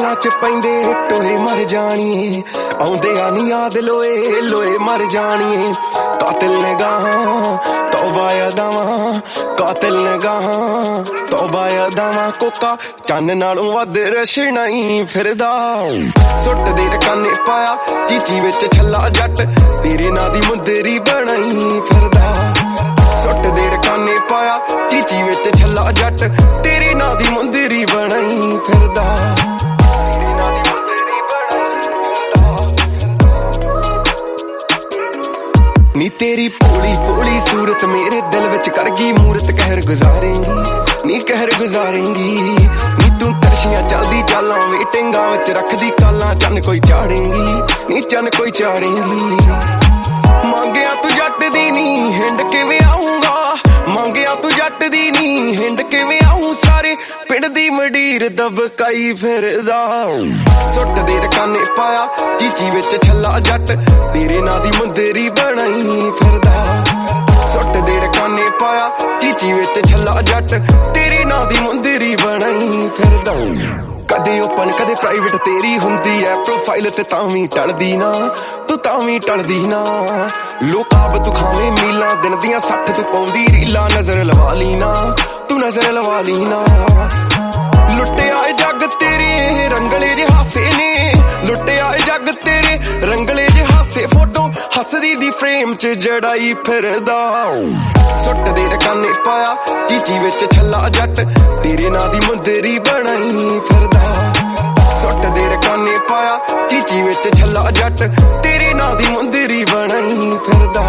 गल्लां च पैंदे टोए मर जाणीए आउंदे आ नी याद लोए लोए मर जाणीए कातिल ने गाहां तौबा यादावां कातिल ने गाहां तौबा यादावां कोका चन्न नालों वध रशना ही फिरदा सुट दे रकाने पाया चीची विच छल्ला जट तेरे नां दी मुंदरी बनाई फिरदा सुट दे रकाने पाया चीची विच छल्ला जट तेरे नां दी मुंदरी बनाई फिरदा नी तेरी भोली भोली सूरत मेरे दिल विच कर गई मूरत कहर गुजारेंगी नी कहर गुजारेंगी नी तू तरशियां चलदी चालां वेटिंगां विच रखदी कालां चन कोई चाड़ेंगी नी चन कोई चाड़ेंगी मांगिया तू जट दी नी हिंड किवें आऊंगा मांगिया तू जट दी नी हिंड किवें आऊं सारे पिंड दी मडीर दबकाई फिरदा सुट दे रकाने पाया चीची विच छल्ला जट तेरे नां दी मुंदरी बनाई फिरदा सुट दे रकाने पाया चीची विच छल्ला जट तेरे नां दी मुंदरी बनाई फिरदा कदे ओपन कदे प्राइवेट तेरी हुंदी है प्रोफाइल ते तावी टलदी ना तू तावी टलदी ना लोकाब तू खावे मीलां दिन दियां 60 तू पाउंदी रीलां नजर लवा ली ना तू नजर लवा ली ना लुटे आए जग तेरे रंगले जे हासे ने लुटे आए जग तेरे रंगले जे हासे फोटो हसदी दी फ्रेम च जड़ाई फिरदा सुट दे रकाने पाया चीची विच छल्ला जट तेरे नां दी मुंदरी बनाई फिरदा सुट दे रकाने पाया चीची विच छल्ला जट तेरे नां दी मुंदरी बनाई फिरदा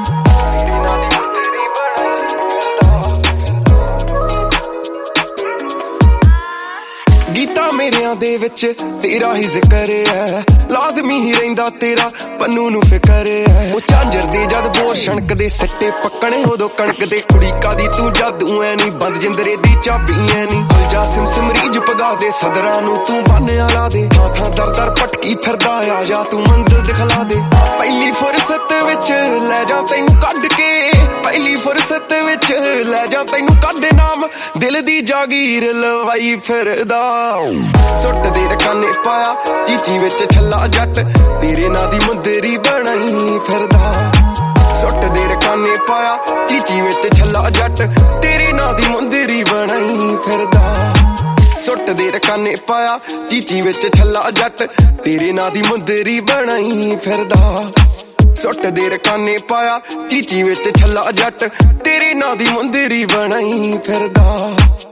गीता मेरियां दे विच तेरा ही जिक्र है लाजमी ही रहिंदा तेरा पन्नू नू फिकर है ओ झांजर दे जद बोर छणक दे सट्टे पक्कणे उदों कणक दे कुड़ीका दी तू जादू ऐ नी बंद जिंदरे दी चाबी ऐ नी जा सिम रीज पगा दे सदरां नू तू बान्या ला दे थां थां दर दर भटकी फिरदा आ जा तू मंजिल दिखला दे पहली फुरसत विच लै जा तैनू कढ के पहली फुरसत विच लै जा तैनू कढ नाम दिल दी जागीर लवाई फिरदा सुट दे रकाने पाया चीची विच छल्ला जट तेरे नां दी मुंदरी बनाई फिरदा सुट दे रकाने पाया चीची विच छल्ला जट तेरे नां दी मुंदरी बनाई फिरदा सुट दे रकाने पाया चीची विच छल्ला जट तेरे नां दी मुंदरी बनाई फिरदा सुट दे रकाने पाया चीची विच छल्ला जट तेरे नां दी मुंदरी बनाई फिरदा